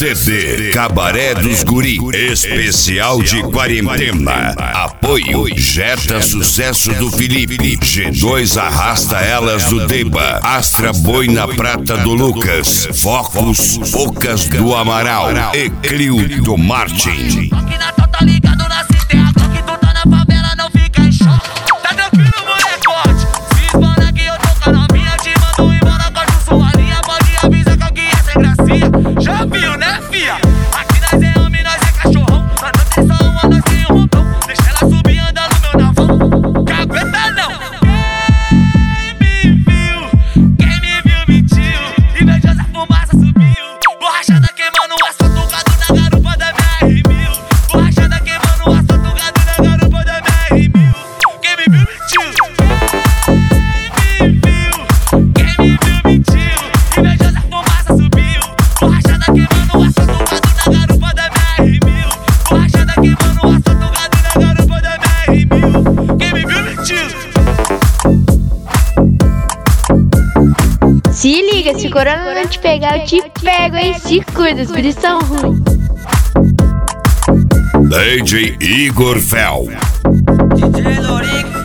CD Cabaré dos Guri, especial de quarentena. Apoio Jetta Sucesso do Felipe, G2 Arrasta Elas do Deba, Astra Boina Prata do Lucas, Focus Bocas do Amaral e Clio do Martin. Aqui na tá ligado na CTA, que tu tá na favela, não fica em choque. Tá tranquilo, molecote? Se espana que eu tô com a novinha, te mando embora, corto sua linha. Pode avisar que alguém é sem gracinha. Já viu, né, fia? Aqui nós é homem, nós é cachorrão. Nós não tem só uma, nós tem um montão. Deixa ela subir andando meu navão. Cagueta não. Quem me viu mentiu. Invejosa fumaça subiu. Borrachada queimando o asfalto, gado na garupa da BR-1000. Borrachada queimando o asfalto, gado na garupa da BR-1000. Quem me viu mentiu. Quem me viu mentiu. Invejosa fumaça subiu. Borrachada queimando o asfalto, gado na garupa da BR-1000. Borrachada queimando o asfalto, gado na garupa da BR-1000. Quem me viu mentiu. Se liga, se o corona não te pegar, eu te pego, hein? Se cuida, os guris são ruins. DJ Igor Fel. DJ Lorico.